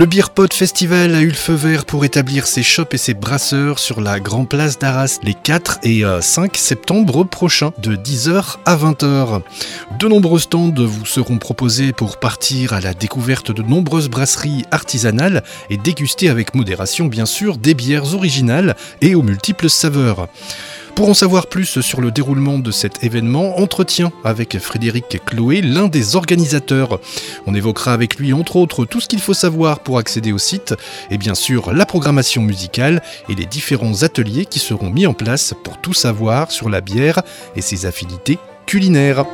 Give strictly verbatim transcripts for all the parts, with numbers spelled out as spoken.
Le Beer Pot Festival a eu le feu vert pour établir ses shops et ses brasseurs sur la Grand Place d'Arras les quatre et cinq septembre prochains, de dix heures à vingt heures. De nombreux stands vous seront proposés pour partir à la découverte de nombreuses brasseries artisanales et déguster avec modération bien sûr des bières originales et aux multiples saveurs. Pour en savoir plus sur le déroulement de cet événement, entretien avec Frédéric Chloé, l'un des organisateurs. On évoquera avec lui entre autres tout ce qu'il faut savoir pour accéder au site et bien sûr la programmation musicale et les différents ateliers qui seront mis en place pour tout savoir sur la bière et ses affinités culinaires.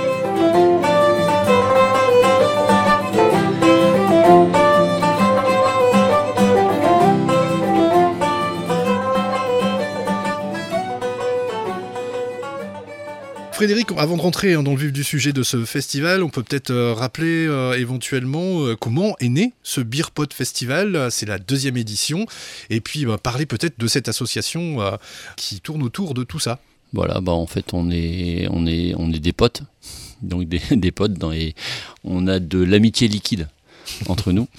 Frédéric, avant de rentrer dans le vif du sujet de ce festival, on peut peut-être euh, rappeler euh, éventuellement euh, comment est né ce Beer Pot Festival. C'est la deuxième édition. Et puis bah, parler peut-être de cette association euh, qui tourne autour de tout ça. Voilà, bah en fait on est, on est, on est des potes, donc des, des potes dans les, on a de l'amitié liquide entre nous.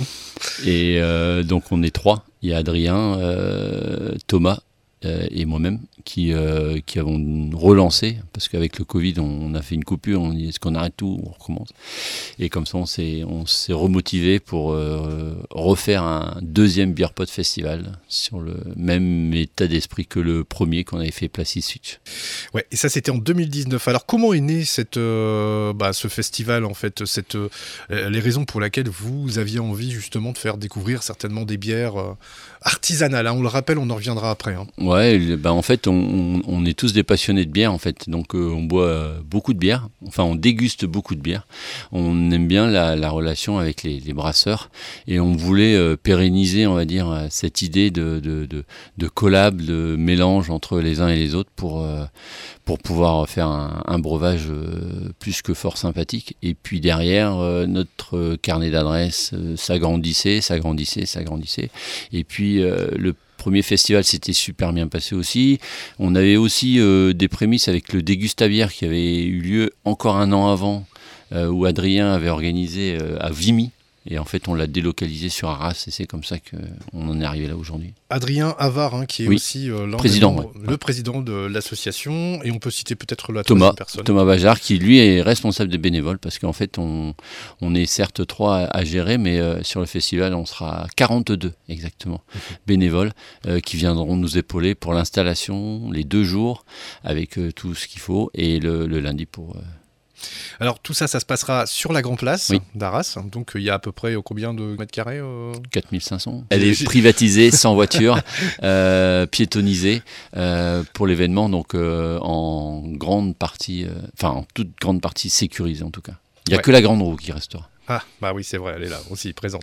Et euh, donc on est trois. Il y a Adrien, euh, Thomas euh, et moi-même qui, euh, qui avons relancé, parce qu'avec le Covid, on, on a fait une coupure, on dit est-ce qu'on arrête tout, on recommence. Et comme ça, on s'est, on s'est remotivé pour euh, refaire un deuxième Beer Pot Festival sur le même état d'esprit que le premier qu'on avait fait Place Switch. Ouais, et ça, c'était en deux mille dix-neuf. Alors, comment est né cette, euh, bah, ce festival, en fait, cette, euh, les raisons pour lesquelles vous aviez envie, justement, de faire découvrir certainement des bières euh, artisanales, hein. On le rappelle, on en reviendra après. Hein. Ouais, bah, en fait, on On, on est tous des passionnés de bière en fait, donc euh, on boit euh, beaucoup de bière, enfin on déguste beaucoup de bière, on aime bien la, la relation avec les, les brasseurs et on voulait euh, pérenniser on va dire cette idée de, de, de, de collab, de mélange entre les uns et les autres pour, euh, pour pouvoir faire un, un breuvage euh, plus que fort sympathique. Et puis derrière, euh, notre carnet d'adresses euh, s'agrandissait, s'agrandissait, s'agrandissait et puis euh, le premier festival s'était super bien passé aussi. On avait aussi euh, des prémices avec le Dégustabière qui avait eu lieu encore un an avant, euh, où Adrien avait organisé euh, à Vimy. Et en fait, on l'a délocalisé sur Arras et c'est comme ça qu'on en est arrivé là aujourd'hui. Adrien Havard, hein, qui est oui. aussi euh, l'un président, membres, ouais. le président de l'association. Et on peut citer peut-être la Thomas, troisième personne. Thomas Bajard, qui lui est responsable des bénévoles, parce qu'en fait, on, on est certes trois à, à gérer, mais euh, sur le festival, on sera quarante-deux exactement okay. bénévoles euh, qui viendront nous épauler pour l'installation, les deux jours, avec euh, tout ce qu'il faut, et le, le lundi pour... Euh, Alors tout ça, ça se passera sur la Grand Place oui. d'Arras. Donc il y a à peu près euh, combien de mètres carrés euh... quatre mille cinq cents. Elle est privatisée, sans voiture, euh, piétonnisée euh, pour l'événement, donc euh, en grande partie, euh, enfin en toute grande partie sécurisée en tout cas. Il n'y a ouais. que la grande roue qui restera. Ah bah oui, c'est vrai, elle est là aussi présente.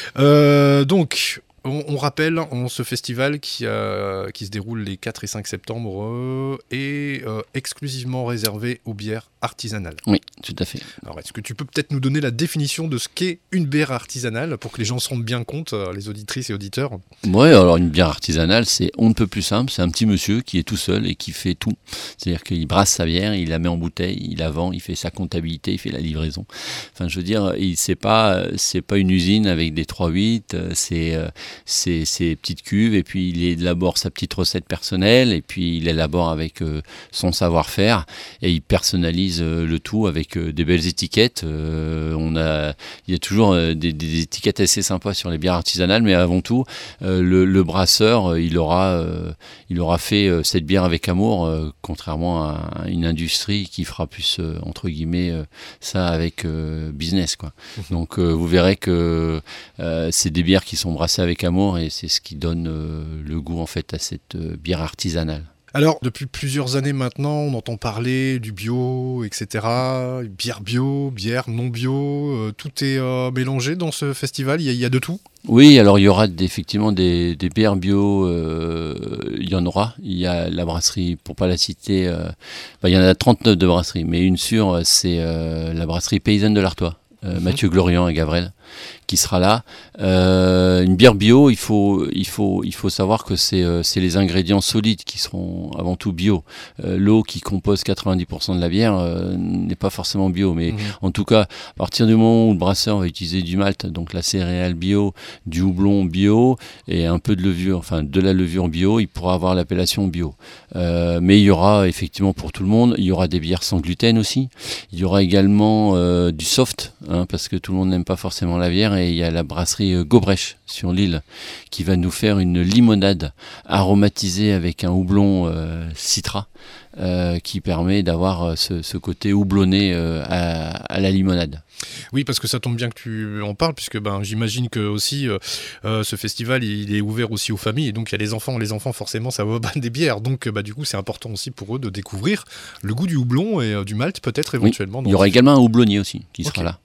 Euh, donc... On, on rappelle on, ce festival qui, euh, qui se déroule les quatre et cinq septembre euh, est euh, exclusivement réservé aux bières artisanales. Oui, tout à fait. Alors, est-ce que tu peux peut-être nous donner la définition de ce qu'est une bière artisanale pour que les gens se rendent bien compte, euh, les auditrices et auditeurs ? Oui, alors une bière artisanale, c'est on ne peut plus simple, c'est un petit monsieur qui est tout seul et qui fait tout. C'est-à-dire qu'il brasse sa bière, il la met en bouteille, il la vend, il fait sa comptabilité, il fait la livraison. Enfin, je veux dire, il, c'est pas, c'est pas une usine avec des trois huit, c'est... Euh, Ses, ses petites cuves et puis il élabore sa petite recette personnelle et puis il élabore avec euh, son savoir-faire et il personnalise euh, le tout avec euh, des belles étiquettes. Euh, on a, il y a toujours euh, des, des étiquettes assez sympas sur les bières artisanales, mais avant tout euh, le, le brasseur euh, il aura euh, il aura fait euh, cette bière avec amour, euh, contrairement à, à une industrie qui fera plus euh, entre guillemets euh, ça avec euh, business quoi. Donc euh, vous verrez que euh, c'est des bières qui sont brassées avec amour et c'est ce qui donne euh, le goût en fait à cette euh, bière artisanale. Alors, depuis plusieurs années maintenant, on entend parler du bio, et cetera. Bière bio, bière non bio, euh, tout est euh, mélangé dans ce festival, il y, y a de tout ? Oui, alors il y aura effectivement des, des bières bio, euh, il y en aura. Il y a la brasserie, pour pas la citer, euh, bah, il y en a trente-neuf de brasseries, mais une sûre, c'est euh, la brasserie paysanne de l'Artois. euh, mmh. Mathieu Glorian et Gavrel, qui sera là. Euh, une bière bio, il faut, il faut, il faut savoir que c'est, euh, c'est les ingrédients solides qui seront avant tout bio. Euh, l'eau qui compose quatre-vingt-dix pour cent de la bière euh, n'est pas forcément bio, mais mmh. en tout cas, à partir du moment où le brasseur va utiliser du malt, donc la céréale bio, du houblon bio et un peu de levure, enfin de la levure bio, il pourra avoir l'appellation bio. Euh, mais il y aura effectivement pour tout le monde, il y aura des bières sans gluten aussi. Il y aura également euh, du soft, hein, parce que tout le monde n'aime pas forcément la bière, et il y a la brasserie Gobrèche sur l'île qui va nous faire une limonade aromatisée avec un houblon euh, citra euh, qui permet d'avoir ce, ce côté houblonné euh, à, à la limonade. Oui, parce que ça tombe bien que tu en parles, puisque ben, j'imagine que aussi euh, euh, ce festival il est ouvert aussi aux familles, et donc il y a les enfants, les enfants forcément ça va des bières, donc bah, du coup c'est important aussi pour eux de découvrir le goût du houblon et euh, du malt peut-être éventuellement. Oui, il y aura également un houblonnier aussi qui okay. sera là.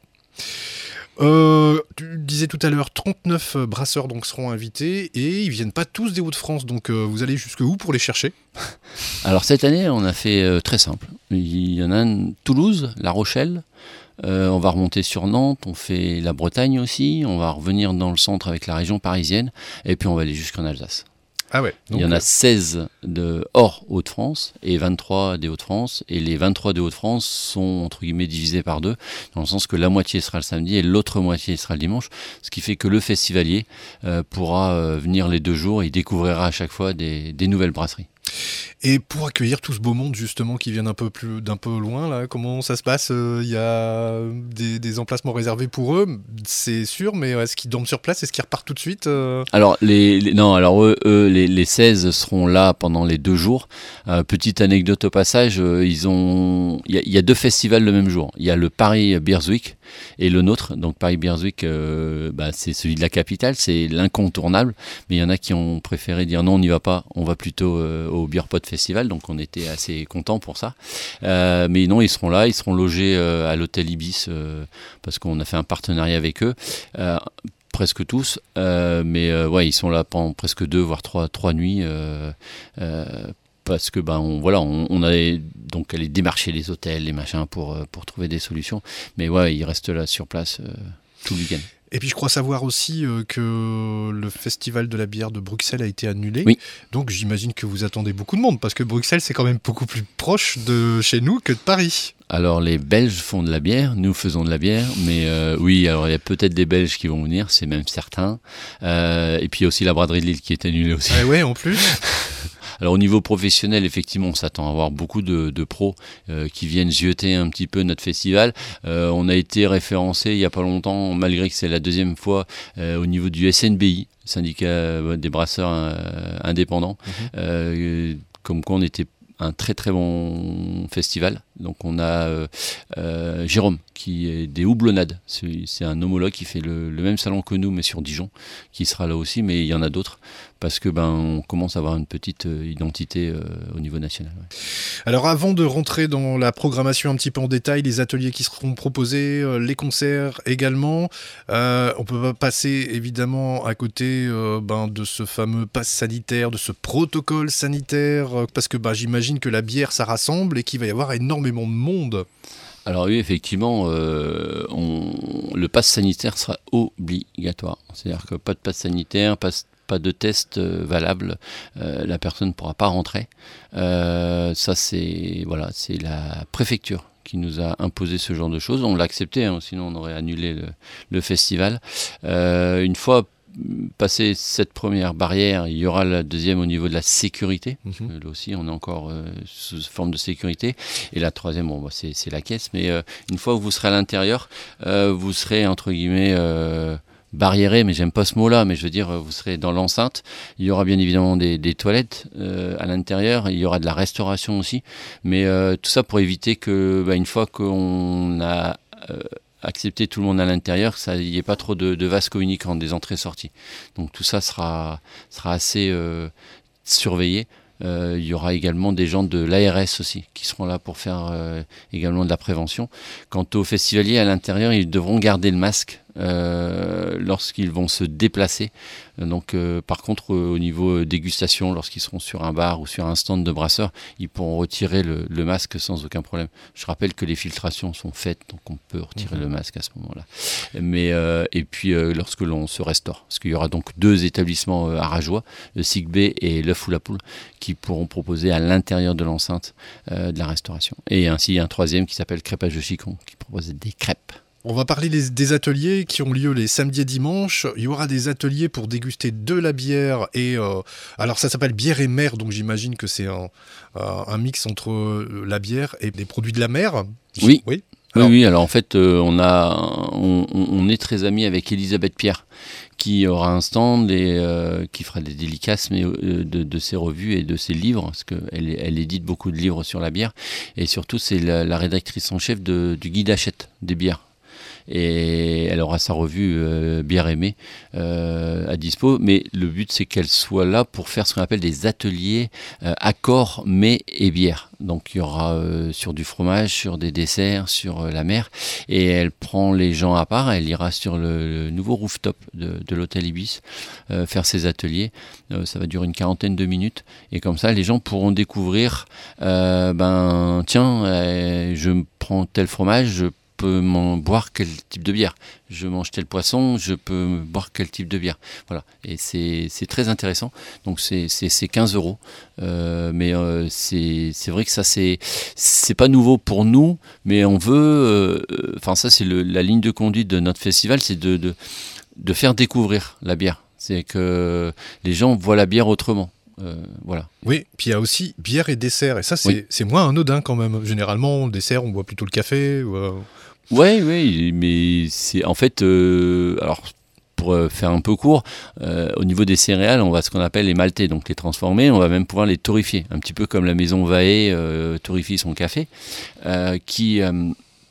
Euh, tu disais tout à l'heure, trente-neuf brasseurs donc seront invités et ils viennent pas tous des Hauts-de-France, donc euh, vous allez jusque où pour les chercher ? Alors cette année on a fait euh, très simple, il y en a un Toulouse, La Rochelle, euh, on va remonter sur Nantes, on fait la Bretagne aussi, on va revenir dans le centre avec la région parisienne et puis on va aller jusqu'en Alsace. Ah ouais, donc il y en a seize de hors Hauts-de-France et vingt-trois des Hauts-de-France. Et les vingt-trois des Hauts-de-France sont entre guillemets divisés par deux, dans le sens que la moitié sera le samedi et l'autre moitié sera le dimanche. Ce qui fait que le festivalier euh, pourra euh, venir les deux jours et il découvrira à chaque fois des, des nouvelles brasseries. Et pour accueillir tout ce beau monde justement qui viennent un peu plus d'un peu loin là, comment ça se passe ? Il euh, y a des, des emplacements réservés pour eux, c'est sûr, mais est-ce qu'ils dorment sur place ? Est-ce qu'ils repartent tout de suite euh... Alors les, les non, alors eux, eux les, les seize seront là pendant les deux jours. Euh, petite anecdote au passage, euh, ils ont, il y, y a deux festivals le même jour. Il y a le Paris Beers Week et le nôtre. Donc Paris Beers Week, euh, bah, c'est celui de la capitale, c'est l'incontournable. Mais il y en a qui ont préféré dire non, on n'y va pas, on va plutôt euh, au Beer Pot Festival, donc on était assez contents pour ça. Euh, mais non, ils seront là, ils seront logés euh, à l'hôtel Ibis euh, parce qu'on a fait un partenariat avec eux. Euh, presque tous, euh, mais euh, ouais, ils sont là pendant presque deux voire trois trois nuits. Euh, euh, parce que ben on, voilà, on, on a donc allé démarcher les hôtels, les machins pour pour trouver des solutions. Mais ouais, ils restent là sur place euh, tout le week-end. Et puis je crois savoir aussi euh, que le festival de la bière de Bruxelles a été annulé. Oui. Donc j'imagine que vous attendez beaucoup de monde, parce que Bruxelles c'est quand même beaucoup plus proche de chez nous que de Paris. Alors les Belges font de la bière, nous faisons de la bière, mais euh, oui, alors il y a peut-être des Belges qui vont venir, c'est même certain. Euh, et puis il y a aussi la braderie de Lille qui est annulée aussi. Ah ouais, en plus. Alors au niveau professionnel, effectivement, on s'attend à avoir beaucoup de, de pros euh, qui viennent zioter un petit peu notre festival. Euh, on a été référencé il n'y a pas longtemps, malgré que c'est la deuxième fois, euh, au niveau du S N B I, syndicat euh, des brasseurs euh, indépendants, mmh. euh, comme quoi on était un très très bon festival. Donc on a euh, euh, Jérôme qui est des houblonnades, c'est, c'est un homologue qui fait le, le même salon que nous mais sur Dijon, qui sera là aussi, mais il y en a d'autres parce que ben on commence à avoir une petite euh, identité euh, au niveau national. Ouais. Alors avant de rentrer dans la programmation un petit peu en détail, les ateliers qui seront proposés, euh, les concerts également, euh, on peut pas passer évidemment à côté euh, ben, de ce fameux pass sanitaire, de ce protocole sanitaire, euh, parce que ben, j'imagine que la bière ça rassemble et qu'il va y avoir énormément de monde. Alors oui, effectivement, euh, on, le pass sanitaire sera obligatoire. C'est-à-dire que pas de pass sanitaire, pas, pas de test euh, valable, euh, la personne ne pourra pas rentrer. Euh, ça, c'est, voilà, c'est la préfecture qui nous a imposé ce genre de choses. On l'a accepté, hein, sinon on aurait annulé le, le festival. Euh, une fois passer cette première barrière, il y aura la deuxième au niveau de la sécurité. Mmh. Là aussi, on est encore euh, sous forme de sécurité. Et la troisième, bon, bah, c'est, c'est la caisse. Mais euh, une fois que vous serez à l'intérieur, euh, vous serez, entre guillemets, euh, barriéré, mais j'aime pas ce mot-là, mais je veux dire, vous serez dans l'enceinte. Il y aura bien évidemment des, des toilettes euh, à l'intérieur. Il y aura de la restauration aussi. Mais euh, tout ça pour éviter que, bah, une fois qu'on a... Euh, accepter tout le monde à l'intérieur, qu'il n'y ait pas trop de, de vases communicants, des entrées-sorties. Donc tout ça sera, sera assez euh, surveillé. Euh, il y aura également des gens de l'A R S aussi qui seront là pour faire euh, également de la prévention. Quant aux festivaliers à l'intérieur, ils devront garder le masque euh, lorsqu'ils vont se déplacer. Donc, euh, par contre, euh, au niveau dégustation, lorsqu'ils seront sur un bar ou sur un stand de brasseur, ils pourront retirer le, le masque sans aucun problème. Je rappelle que les filtrations sont faites, donc on peut retirer mmh. le masque à ce moment-là. Mais, euh, et puis, euh, lorsque l'on se restaure, parce qu'il y aura donc deux établissements euh, arageois, le Sigbé et l'œuf ou la poule, qui pourront proposer à l'intérieur de l'enceinte euh, de la restauration. Et ainsi, un troisième qui s'appelle Crêpage de Chicon, qui propose des crêpes. On va parler des, des ateliers qui ont lieu les samedis et dimanches. Il y aura des ateliers pour déguster de la bière et euh, alors ça s'appelle bière et mer, donc j'imagine que c'est un, un mix entre la bière et des produits de la mer. Oui. Oui. Alors, oui, oui, alors en fait, euh, on, a, on, on est très amis avec Elisabeth Pierre, qui aura un stand et euh, qui fera des dédicaces mais, euh, de, de ses revues et de ses livres, parce qu'elle elle édite beaucoup de livres sur la bière, et surtout c'est la, la rédactrice en chef de, du guide Hachette des bières. Et elle aura sa revue euh, Bière aimée euh, à dispo, mais le but c'est qu'elle soit là pour faire ce qu'on appelle des ateliers euh, accords, mets et bière. Donc il y aura euh, sur du fromage, sur des desserts, sur euh, la mer, et elle prend les gens à part, elle ira sur le, le nouveau rooftop de, de l'hôtel Ibis euh, faire ses ateliers. Euh, ça va durer une quarantaine de minutes, et comme ça les gens pourront découvrir, euh, ben tiens, euh, je prends tel fromage, je peux m'en boire quel type de bière, je mange tel poisson, je peux boire quel type de bière, voilà, et c'est, c'est très intéressant. Donc c'est, c'est, c'est quinze euros, euh, mais euh, c'est, c'est vrai que ça c'est, c'est pas nouveau pour nous, mais on veut, enfin euh, ça c'est le, la ligne de conduite de notre festival, c'est de, de, de faire découvrir la bière, c'est que les gens voient la bière autrement. Euh, voilà. Oui, puis il y a aussi bière et dessert, et ça c'est, oui. c'est moins anodin quand même. Généralement, le dessert, on boit plutôt le café. Ou euh... Oui, oui, mais c'est en fait, euh, alors pour faire un peu court, euh, au niveau des céréales, on va ce qu'on appelle les maltais, donc les transformer, on va même pouvoir les torréfier, un petit peu comme la maison Vahé euh, torréfie son café, euh, qui... Euh,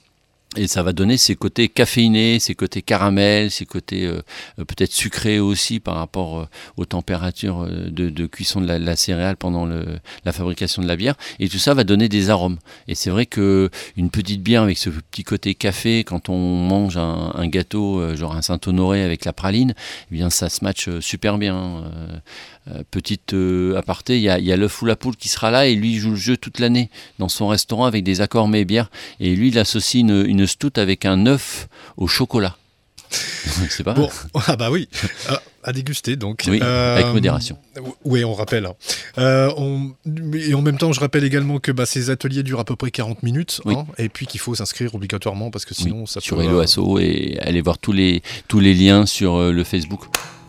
et ça va donner ses côtés caféinés, ses côtés caramel, ses côtés euh, peut-être sucrés aussi par rapport euh, aux températures de, de cuisson de la, la céréale pendant le, la fabrication de la bière. Et tout ça va donner des arômes. Et c'est vrai qu'une petite bière avec ce petit côté café, quand on mange un, un gâteau, euh, genre un Saint-Honoré avec la praline, eh bien ça se matche super bien. Euh, Euh, petite euh, aparté, il y a, y a l'œuf ou la poule qui sera là et lui il joue le jeu toute l'année dans son restaurant avec des accords mets et bières, et lui il associe une, une stout avec un œuf au chocolat. C'est pas bon, ah bah oui, à, à déguster donc. Oui, euh, avec modération. Oui, on rappelle. Hein. Euh, on, et en même temps, je rappelle également que bah, ces ateliers durent à peu près quarante minutes, oui. hein, et puis qu'il faut s'inscrire obligatoirement parce que sinon oui, ça sur peut... Hello Asso, et aller voir tous les, tous les liens sur euh, le Facebook.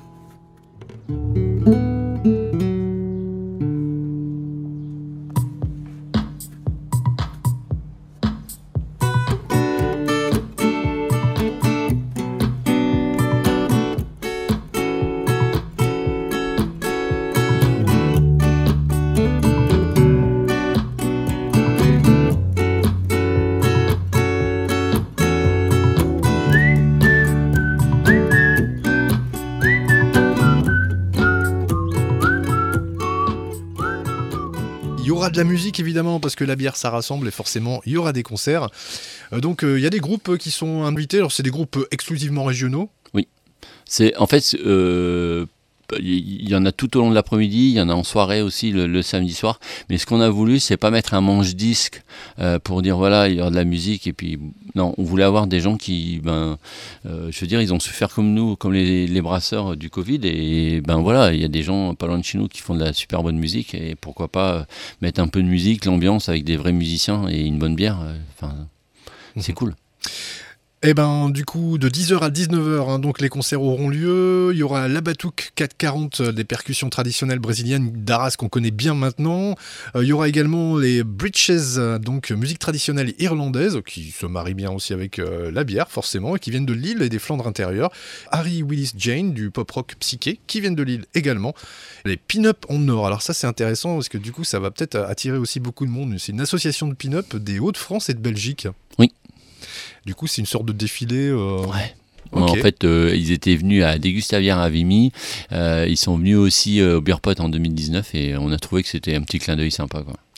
Il y aura de la musique évidemment parce que la bière ça rassemble et forcément il y aura des concerts. Euh, donc il euh, y a des groupes qui sont invités, alors c'est des groupes exclusivement régionaux. Oui, c'est en fait euh, il y en a tout au long de l'après-midi, il y en a en soirée aussi le, le samedi soir, mais ce qu'on a voulu c'est pas mettre un manche-disque euh, pour dire voilà il y aura de la musique, et puis non, on voulait avoir des gens qui ben euh, je veux dire ils ont su faire comme nous, comme les, les brasseurs du Covid, et ben voilà il y a des gens pas loin de chez nous qui font de la super bonne musique, et pourquoi pas mettre un peu de musique, l'ambiance avec des vrais musiciens et une bonne bière, enfin euh, c'est mmh. cool. Eh ben, du coup, de dix heures à dix-neuf heures, hein, donc les concerts auront lieu. Il y aura la batuque quatre quarante, des percussions traditionnelles brésiliennes d'Arras qu'on connaît bien maintenant. Euh, il y aura également les breeches, donc musique traditionnelle irlandaise, qui se marie bien aussi avec euh, la bière, forcément, et qui viennent de Lille et des Flandres intérieures. Harry Willis Jane, du pop-rock psyché, qui viennent de Lille également. Les Pin-Up en Nord, alors ça c'est intéressant, parce que du coup, ça va peut-être attirer aussi beaucoup de monde. C'est une association de Pin-Up des Hauts-de-France et de Belgique. Oui. Du coup, c'est une sorte de défilé. Euh... Ouais. Okay. En fait, euh, ils étaient venus à Dégustavière à Vimy. Euh, ils sont venus aussi euh, au Beer Pot en deux mille dix-neuf, et on a trouvé que c'était un petit clin d'œil sympa, quoi.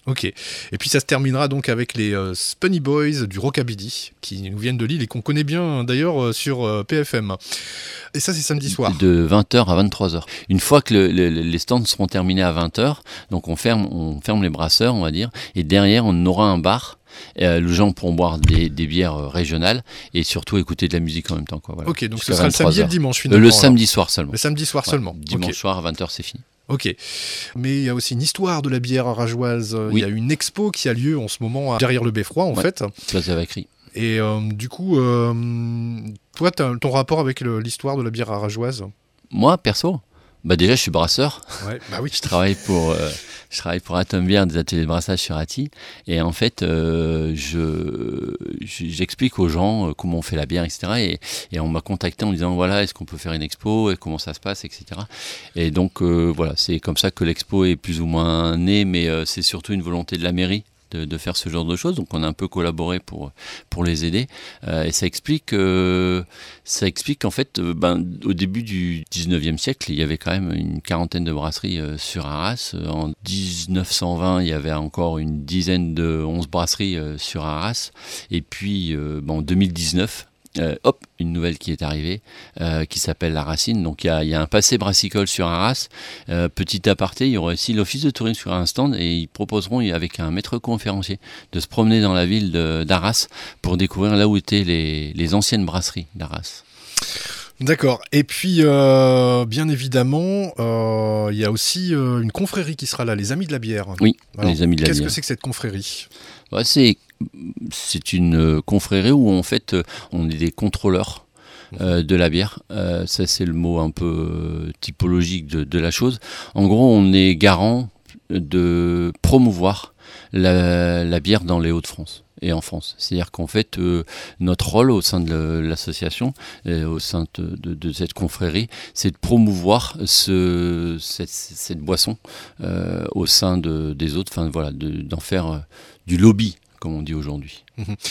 Ok. Et puis ça se terminera donc avec les euh, Spunny Boys du Rockabilly, qui nous viennent de Lille et qu'on connaît bien d'ailleurs euh, sur euh, P F M. Et ça, c'est samedi soir. De vingt heures à vingt-trois heures. Une fois que le, le, les stands seront terminés à vingt heures, donc on ferme, on ferme les brasseurs, on va dire, et derrière, on aura un bar. Euh, les gens pourront boire des, des bières euh, régionales et surtout écouter de la musique en même temps. Quoi, voilà. Ok, donc ce sera le samedi et le dimanche finalement. Euh, le samedi soir seulement. Le samedi soir ouais, seulement. Dimanche okay. soir à vingt heures, c'est fini. Ok, mais il y a aussi une histoire de la bière rageoise. Oui. Il y a une expo qui a lieu en ce moment derrière le Beffroi en ouais. fait. Place de Vacry. Et euh, du coup, euh, toi, t'as ton rapport avec le, l'histoire de la bière rageoise? Moi, perso, bah déjà, je suis brasseur. Ouais, bah oui. je travaille pour, euh, je travaille pour Atom Beer, des ateliers de brassage sur Atty. Et en fait, euh, je, j'explique aux gens euh, comment on fait la bière, et cetera. Et, et on m'a contacté en me disant, voilà, est-ce qu'on peut faire une expo et comment ça se passe, et cetera. Et donc, euh, voilà, c'est comme ça que l'expo est plus ou moins née, mais euh, c'est surtout une volonté de la mairie. De, de faire ce genre de choses, donc on a un peu collaboré pour, pour les aider, euh, et ça explique, euh, ça explique qu'en fait, euh, ben, au début du dix-neuvième siècle, il y avait quand même une quarantaine de brasseries euh, sur Arras. En dix-neuf cent vingt, il y avait encore une dizaine de onze brasseries euh, sur Arras, et puis euh, ben, en deux mille dix-neuf, Euh, hop, une nouvelle qui est arrivée, euh, qui s'appelle La Racine. Donc il y, y a un passé brassicole sur Arras. Euh, petit aparté, il y aura aussi l'office de tourisme sur un stand et ils proposeront avec un maître conférencier de se promener dans la ville de, d'Arras pour découvrir là où étaient les, les anciennes brasseries d'Arras. D'accord. Et puis, euh, bien évidemment, il euh, y a aussi euh, une confrérie qui sera là, les Amis de la Bière. Oui, alors, les Amis de la qu'est-ce Bière. Qu'est-ce que c'est que cette confrérie? Ouais, c'est, c'est une confrérie où en fait on est des contrôleurs euh, de la bière. Euh, ça c'est le mot un peu typologique de, de la chose. En gros, on est garant de promouvoir la, la bière dans les Hauts-de-France et en France. C'est-à-dire qu'en fait, euh, notre rôle au sein de l'association, et au sein de, de, de cette confrérie, c'est de promouvoir ce, cette, cette boisson euh, au sein de, des autres, enfin voilà, de, d'en faire euh, du lobby, comme on dit aujourd'hui.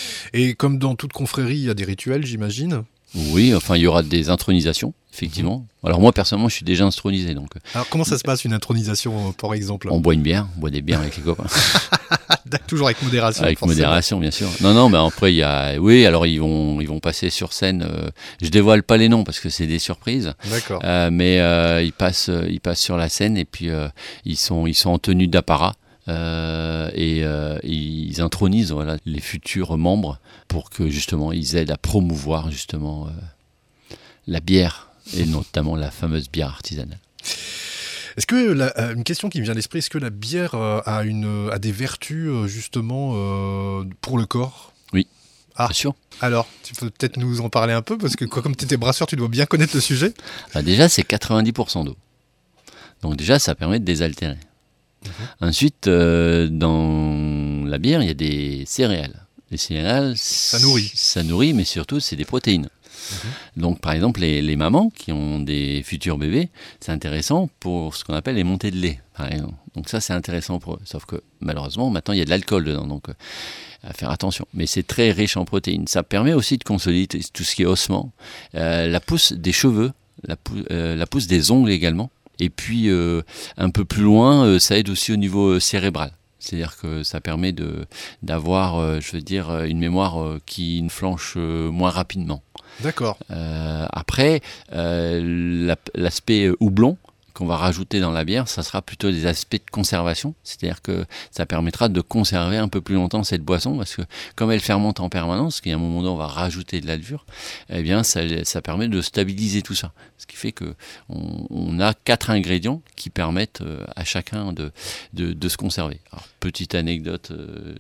Et comme dans toute confrérie, il y a des rituels, j'imagine? Oui, enfin, il y aura des intronisations, effectivement. Mmh. Alors moi, personnellement, je suis déjà intronisé. Donc, alors comment ça se passe, une intronisation, par exemple? On boit une bière, on boit des bières avec les copains. Toujours avec modération. Avec forcément. modération, bien sûr. Non, non, mais après, il y a... Oui, alors ils vont, ils vont passer sur scène. Euh... Je dévoile pas les noms parce que c'est des surprises. D'accord. Euh, mais euh, ils, passent, ils passent sur la scène et puis euh, ils, sont, ils sont en tenue d'apparat. Euh, et euh, ils intronisent voilà, les futurs membres pour que justement ils aident à promouvoir justement euh, la bière et notamment la fameuse bière artisanale. Est-ce que la, une question qui me vient à l'esprit, est-ce que la bière a, une, a des vertus justement euh, pour le corps? Oui, ah. bien sûr. Alors, tu peux peut-être nous en parler un peu parce que comme tu étais brasseur, tu dois bien connaître le sujet. Bah déjà, c'est quatre-vingt-dix pour cent d'eau. Donc déjà, ça permet de désaltérer. Mmh. Ensuite, euh, dans la bière, il y a des céréales. Les céréales, ça nourrit. Ça nourrit, mais surtout, c'est des protéines. Mmh. Donc, par exemple, les, les mamans qui ont des futurs bébés, c'est intéressant pour ce qu'on appelle les montées de lait, par exemple. Donc ça, c'est intéressant pour eux. Sauf que, malheureusement, maintenant, il y a de l'alcool dedans, donc euh, à faire attention. Mais c'est très riche en protéines. Ça permet aussi de consolider tout ce qui est ossement, euh, la pousse des cheveux, la, pou- euh, la pousse des ongles également. Et puis, euh, un peu plus loin, euh, ça aide aussi au niveau euh, cérébral. C'est-à-dire que ça permet de, d'avoir, euh, je veux dire, une mémoire euh, qui flanche euh, moins rapidement. D'accord. Euh, après, euh, la, l'aspect houblon qu'on va rajouter dans la bière, ça sera plutôt des aspects de conservation. C'est-à-dire que ça permettra de conserver un peu plus longtemps cette boisson, parce que comme elle fermente en permanence, qu'à un moment donné on va rajouter de la levure, eh bien ça, ça permet de stabiliser tout ça. Ce qui fait qu'on on a quatre ingrédients qui permettent euh, à chacun de, de, de se conserver. Alors, petite anecdote euh,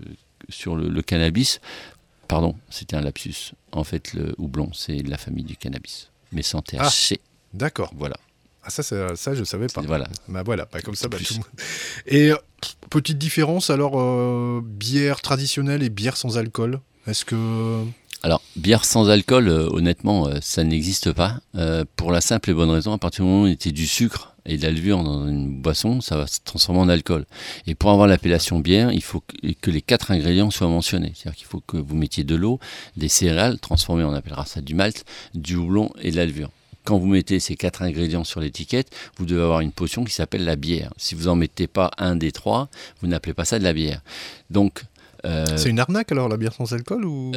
sur le, le cannabis. Pardon, c'était un lapsus. En fait, le houblon, c'est de la famille du cannabis, mais sans T H C. Ah, d'accord. Voilà. Ah, ça, ça, ça, je savais pas. Voilà. Bah voilà, bah, comme ça, bah, tout le monde... Et euh, petite différence, alors, euh, bière traditionnelle et bière sans alcool, est-ce que... Alors, bière sans alcool, euh, honnêtement, euh, ça n'existe pas. Euh, pour la simple et bonne raison, à partir du moment où il était du sucre et de la levure dans une boisson, ça va se transformer en alcool. Et pour avoir l'appellation bière, il faut que, que les quatre ingrédients soient mentionnés. C'est-à-dire qu'il faut que vous mettiez de l'eau, des céréales, transformées, on appellera ça du malt, du houblon et de la levure. quand vous mettez ces quatre ingrédients sur l'étiquette, vous devez avoir une potion qui s'appelle la bière. Si vous n'en mettez pas un des trois, vous n'appelez pas ça de la bière. Donc, Euh, c'est une arnaque alors, la bière sans alcool ou...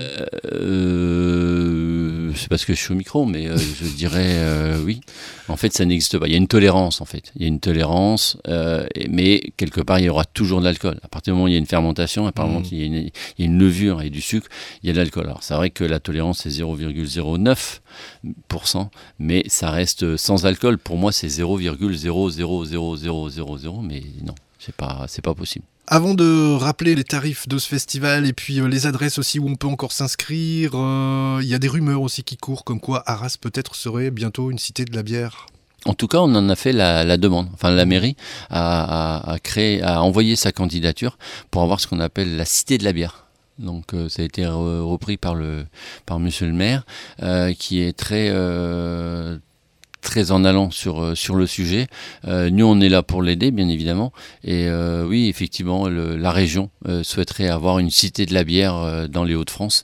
euh, c'est parce que je suis au micro, mais euh, je dirais euh, oui. En fait, ça n'existe pas. Il y a une tolérance, en fait. Il y a une tolérance, euh, mais quelque part, il y aura toujours de l'alcool. À partir du moment où il y a une fermentation, à partir du moment où il y a une, il y a une levure et du sucre, il y a de l'alcool. Alors, c'est vrai que la tolérance, c'est zéro virgule zéro neuf pour cent, mais ça reste sans alcool. Pour moi, c'est zéro virgule zéro zéro zéro zéro zéro zéro, mais non, c'est pas, c'est pas possible. Avant de rappeler les tarifs de ce festival et puis euh, les adresses aussi où on peut encore s'inscrire, il euh, y a des rumeurs aussi qui courent comme quoi Arras peut-être serait bientôt une cité de la bière. En tout cas, on en a fait la, la demande. Enfin, la mairie a, a, a créé, a envoyé sa candidature pour avoir ce qu'on appelle la cité de la bière. Donc, euh, ça a été re- repris par le par Monsieur le maire, euh, qui est très euh, très en allant sur sur le sujet. Euh, nous, on est là pour l'aider, bien évidemment. Et euh, oui, effectivement, le, la région euh, souhaiterait avoir une cité de la bière euh, dans les Hauts-de-France.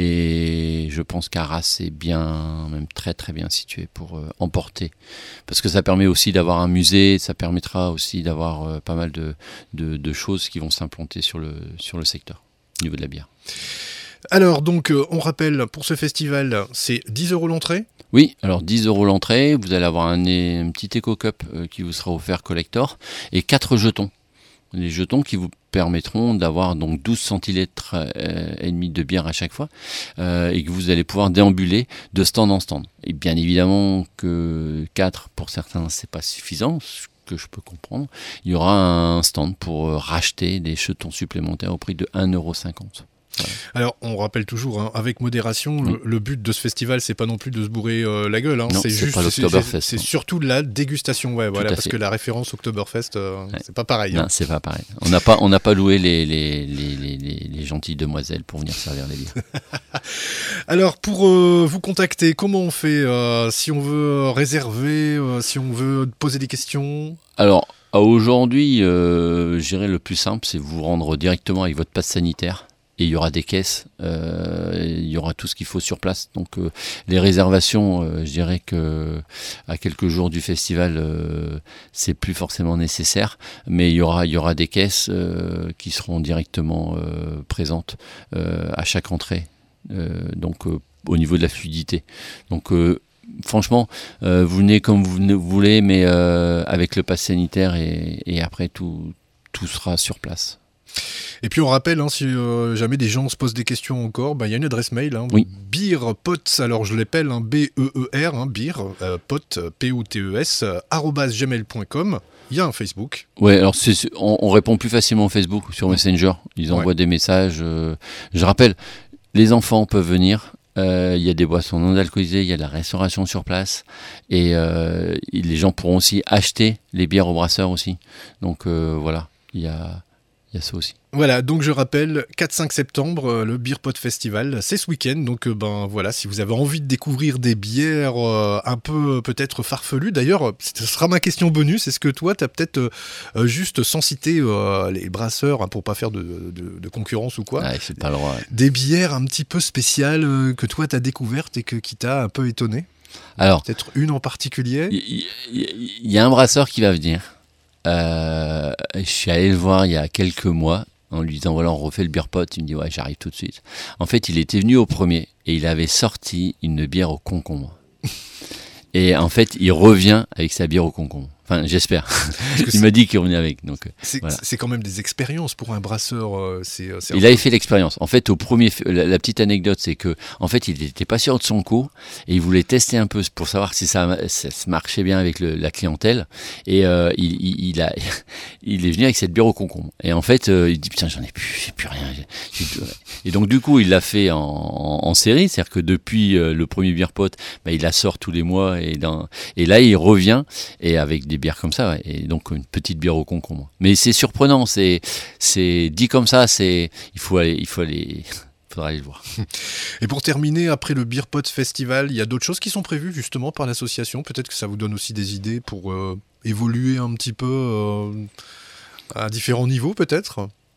Et je pense qu'Arras est bien, même très très bien situé pour euh, emporter. Parce que ça permet aussi d'avoir un musée, ça permettra aussi d'avoir euh, pas mal de, de, de choses qui vont s'implanter sur le, sur le secteur, au niveau de la bière. Alors, donc, euh, on rappelle, pour ce festival, c'est dix euros l'entrée ? Oui, alors dix euros l'entrée, vous allez avoir un, un petit éco-cup euh, qui vous sera offert collector et quatre jetons. Les jetons qui vous permettront d'avoir donc douze centilitres euh, et demi de bière à chaque fois euh, et que vous allez pouvoir déambuler de stand en stand. Et bien évidemment que quatre pour certains c'est pas suffisant, ce que je peux comprendre. Il y aura un stand pour euh, racheter des jetons supplémentaires au prix de un euro cinquante. Voilà. Alors, on rappelle toujours, hein, avec modération, oui. le, le but de ce festival, c'est pas non plus de se bourrer euh, la gueule. Hein, non, c'est, c'est juste, pas l'Oktoberfest. C'est, c'est, c'est surtout de la dégustation, ouais, voilà, parce fait. que la référence Oktoberfest, euh, ouais. c'est pas pareil. Non, hein. c'est pas pareil. On n'a pas, on n'a pas loué les, les, les, les, les, les gentilles demoiselles pour venir servir les bières. Alors, pour euh, vous contacter, comment on fait euh, si on veut réserver, euh, si on veut poser des questions ? Alors, aujourd'hui, euh, je dirais le plus simple, c'est vous rendre directement avec votre passe sanitaire. Et il y aura des caisses, euh, il y aura tout ce qu'il faut sur place. Donc euh, les réservations, euh, je dirais que à quelques jours du festival, euh, c'est plus forcément nécessaire. Mais il y aura, il y aura des caisses euh, qui seront directement euh, présentes euh, à chaque entrée. Euh, donc euh, au niveau de la fluidité. Donc euh, franchement, euh, vous venez comme vous voulez, mais euh, avec le pass sanitaire et, et après tout, tout sera sur place. Et puis on rappelle, hein, si euh, jamais des gens se posent des questions encore, bah, y a une adresse mail, hein, oui. beerpots, alors je l'appelle, hein, B E E R, hein, beer, euh, pot, P O T E S, euh, arobase gmail point com. Il y a un Facebook. Ouais, alors c'est, on, on répond plus facilement au Facebook, sur Messenger. Ils envoient ouais. des messages. Euh, je rappelle, les enfants peuvent venir. Il euh, y a des boissons non alcoolisées, il y a de la restauration sur place. Et euh, les gens pourront aussi acheter les bières au brasseur aussi. Donc euh, voilà, il y a... Il y a ça aussi. Voilà, donc je rappelle, quatre cinq septembre, le Beer Pot Festival, c'est ce week-end. Donc euh, ben voilà, si vous avez envie de découvrir des bières euh, un peu peut-être farfelues, d'ailleurs, ce sera ma question bonus. Est-ce que toi, tu as peut-être euh, juste sans citer euh, les brasseurs, hein, pour pas faire de, de, de concurrence ou quoi, ah, c'est pas le droit, ouais. Des bières un petit peu spéciales euh, que toi, tu as découvertes et que, qui t'a un peu étonné? Alors, peut-être une en particulier? Il y, y, y a un brasseur qui va venir. Euh, je suis allé le voir il y a quelques mois en lui disant voilà on refait le beer pot, il me dit ouais j'arrive tout de suite. En fait il était venu au premier et il avait sorti une bière au concombre et en fait il revient avec sa bière au concombre, enfin j'espère. Il m'a dit qu'il revenait avec, donc c'est, voilà. C'est quand même des expériences pour un brasseur. Euh, c'est, c'est il avait fait l'expérience. En fait, au premier, la, la petite anecdote, c'est que, en fait, il n'était pas sûr de son coup et il voulait tester un peu pour savoir si ça, ça se marchait bien avec le, la clientèle. Et euh, il, il, il a, il est venu avec cette bière au concombre. Et en fait, euh, il dit putain, j'en ai plus, j'ai plus rien. J'ai, j'ai... Et donc du coup, il l'a fait en, en, en série, c'est-à-dire que depuis euh, le premier beer pot, bah, il la sort tous les mois et, dans, et là, il revient et avec des bières comme ça, ouais, et donc une petite bière au concombre. Mais c'est surprenant, c'est, c'est dit comme ça, c'est, il faut aller, il faut aller, faudra aller le voir. Et pour terminer, après le Beer Pot Festival, il y a d'autres choses qui sont prévues justement par l'association. Peut-être que ça vous donne aussi des idées pour euh, évoluer un petit peu euh, à différents niveaux, peut-être.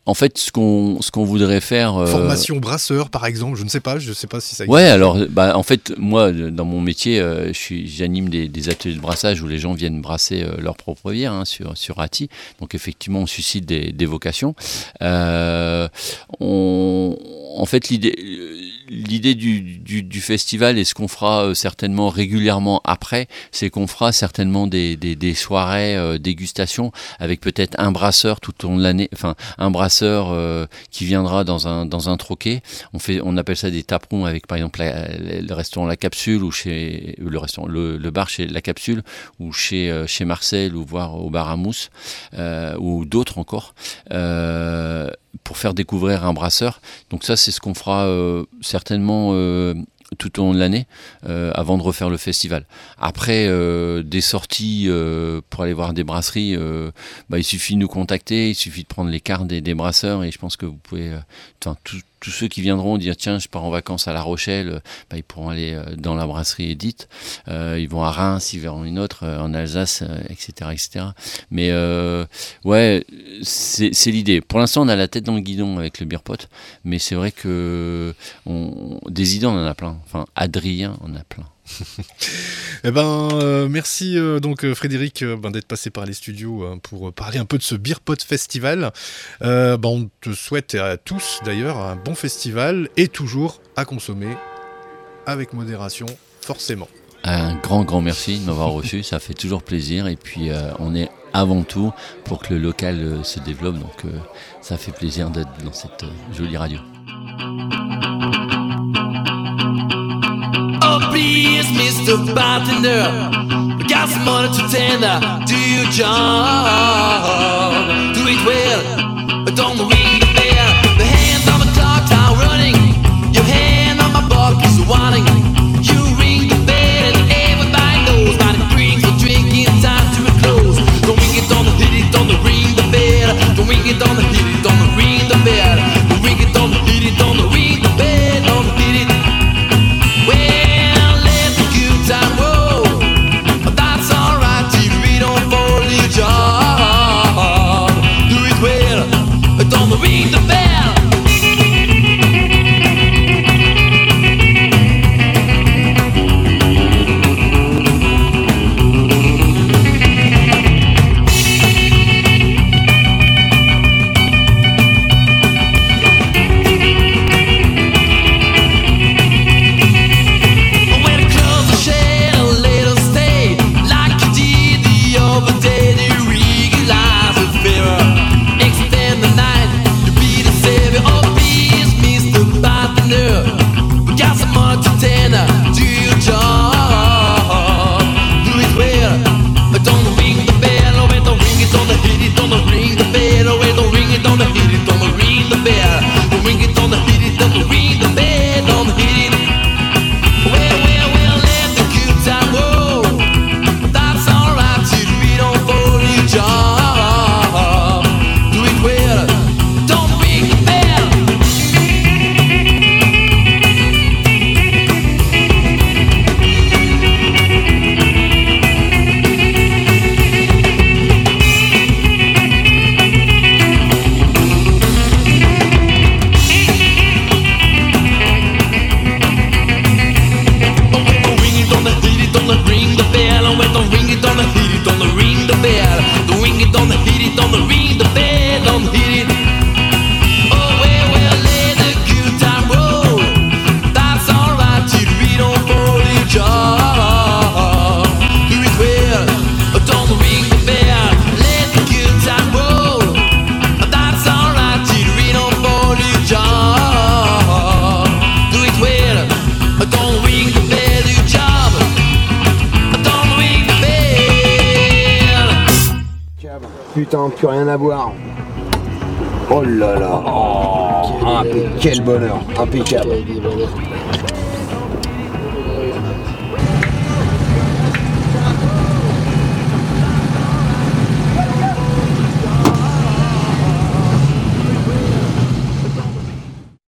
En fait, ce qu'on ce qu'on voudrait faire. Euh... Formation brasseur, par exemple, je ne sais pas, je ne sais pas si ça existe. Ouais, alors, bah, en fait, moi, dans mon métier, euh, je suis, j'anime des, des ateliers de brassage où les gens viennent brasser euh, leur propre bière hein, sur sur Ati. Donc effectivement, on suscite des, des vocations. Euh, on, en fait, l'idée. L'idée du, du, du festival et ce qu'on fera euh, certainement régulièrement après, c'est qu'on fera certainement des, des, des soirées euh, dégustation avec peut-être un brasseur tout au long de l'année, enfin un brasseur euh, qui viendra dans un dans un troquet. On fait, on appelle ça des taperons avec par exemple la, le restaurant La Capsule ou chez le restaurant le, le bar chez La Capsule ou chez euh, chez Marcel ou voire au bar à mousse euh, ou d'autres encore. Euh, pour faire découvrir un brasseur. Donc ça, c'est ce qu'on fera euh, certainement euh, tout au long de l'année euh, avant de refaire le festival. Après, euh, des sorties euh, pour aller voir des brasseries, euh, bah, il suffit de nous contacter, il suffit de prendre les cartes des, des brasseurs et je pense que vous pouvez... Euh, tout, tous ceux qui viendront dire tiens je pars en vacances à La Rochelle, bah, ils pourront aller dans la brasserie Edith, euh, ils vont à Reims, ils verront une autre euh, en Alsace, euh, et cetera, et cetera. Mais euh, ouais, c'est, c'est l'idée. Pour l'instant on a la tête dans le guidon avec le beer pot, mais c'est vrai que on, des idées on en a plein. Enfin Adrien en a plein. Eh ben, euh, merci euh, donc Frédéric euh, ben, d'être passé par les studios euh, pour parler un peu de ce Beer Pot Festival. Euh, ben, on te souhaite à tous d'ailleurs un bon festival et toujours à consommer avec modération, forcément. Un grand, grand merci de m'avoir reçu, ça fait toujours plaisir et puis euh, on est avant tout pour que le local euh, se développe, donc euh, ça fait plaisir d'être dans cette euh, jolie radio. Oh please, Mister Bartender, we got some money to tender. Do your job, do it well, but don't ring the bell. The hands on the clock are running, your hand on my butt is wanting. You ring the bell and everybody knows, but it brings the drinking time to a close. Don't ring it, don't hit it, don't ring the bell. Don't ring it, don't hit it, don't ring the bell. Don't ring it, don't hit it, don't ring the bell, don't hit it. Well, time roll, but that's alright if we don't follow your job. Do it well, but don't ring the bell. Putain, plus rien à boire. Oh là là. Oh, quel, quel bonheur. Impeccable.